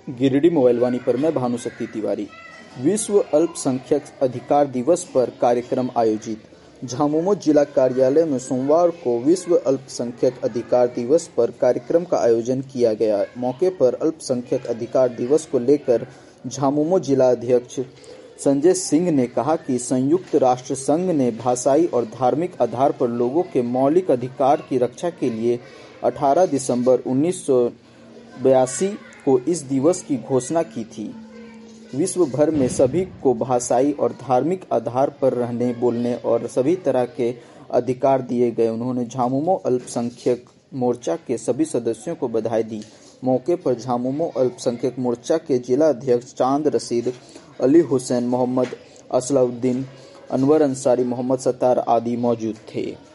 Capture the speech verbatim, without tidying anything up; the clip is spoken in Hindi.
गिरिडीह मोबाइल वाणी पर मैं भानुशक्ति तिवारी। विश्व अल्पसंख्यक अधिकार दिवस पर कार्यक्रम आयोजित। झामुमो जिला कार्यालय में सोमवार को विश्व अल्पसंख्यक अधिकार दिवस पर कार्यक्रम का आयोजन किया गया। मौके पर अल्पसंख्यक अधिकार दिवस को लेकर झामुमो जिला अध्यक्ष संजय सिंह ने कहा कि संयुक्त राष्ट्र संघ ने भाषाई और धार्मिक आधार पर लोगों के मौलिक अधिकार की रक्षा के लिए अठारह दिसंबर उन्नीस सौ बयासी को इस दिवस की घोषणा की थी। विश्व भर में सभी को भाषाई और धार्मिक आधार पर रहने, बोलने और सभी तरह के अधिकार दिए गए। उन्होंने झामुमो अल्पसंख्यक मोर्चा के सभी सदस्यों को बधाई दी। मौके पर झामुमो अल्पसंख्यक मोर्चा के जिला अध्यक्ष चांद रशीद, अली हुसैन, मोहम्मद असलाउद्दीन, अनवर अंसारी, मोहम्मद सत्तार आदि मौजूद थे।